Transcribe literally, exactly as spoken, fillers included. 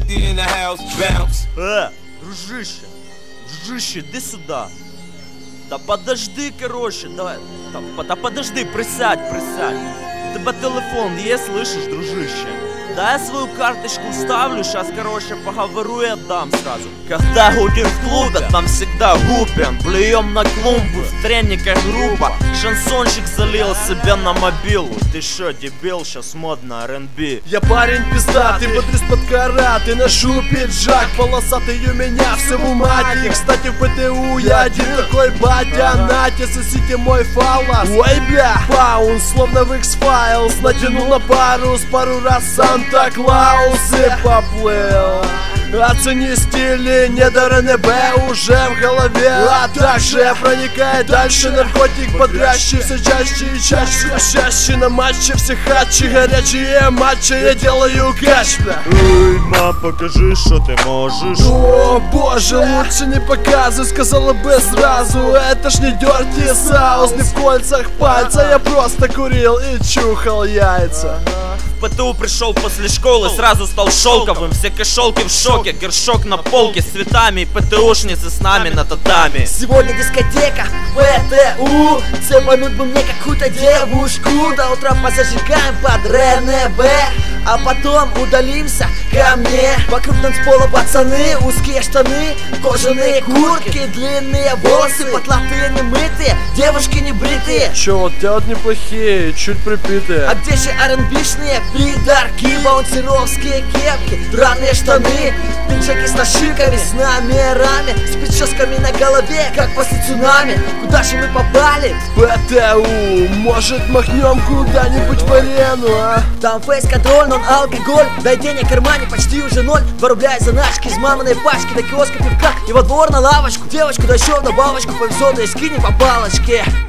fifty in the house, bounce. Э, дружище, дружище, иди сюда. Да подожди, короче, давай. Да, да подожди, присядь, присядь. У тебя телефон есть, слышишь, дружище? Да я свою карточку вставлю, сейчас, короче, поговорю и отдам сразу. Когда гудим в клубе, там всегда гупим. Плюем на клумбу, в трениках группа. Шансончик залил себе на мобилу. Ты шо, дебил, сейчас модно ар энд би. Я парень пиздатый, бодрис под караты. Ношу пиджак, полосатый у меня всему мать. И, кстати, в ПТУ я один такой батя. Натя, сосите мой фалас. Ой, бля, паун, словно в X-Files. Натянул на парус, пару раз Санта-Клаус и поплыл. Оцени стили, недор эн бэ уже в голове. А также проникает дальше наркотик, бодрящий все чаще и чаще. Чаще на матче все хачи, горячие матчи, я делаю кэш, бля. Эй, ма, покажи, что ты можешь. О боже, лучше не показывай, сказала бы сразу. Это ж не дёрти саус, не в кольцах пальца. Я просто курил и чухал яйца. В ПТУ пришел после школы, сразу стал шелковым. Все кошелки в шоке, горшок на полке с цветами. И ПТУшницы с нами на татами. Сегодня дискотека ПТУ. Цепануть бы мне какую-то девушку. До утра позажигаем под РНБ, а потом удалимся ко мне. Вокруг танцпола пацаны, узкие штаны, кожаные куртки, длинные волосы, потлатые немытые, девушки не бритые. Чё, вот те вот неплохие, чуть припитые. А где же ар энд би-шные пидорки? Баунсеровские кепки, драные штаны, пинчаки с нашивками, с номерами, с прическами на голове, как после цунами. Куда же мы попали? ПТУ, может махнем куда-нибудь в арену, а? Там фейс-контроль, нон-алкоголь, дай денег в кармане почти уже ноль. Два рубля из заначки, из маминой пачки, до киоска пивка и во двор на лавочку. Девочку да еще на бабочку повезет, да и скинем по палочке.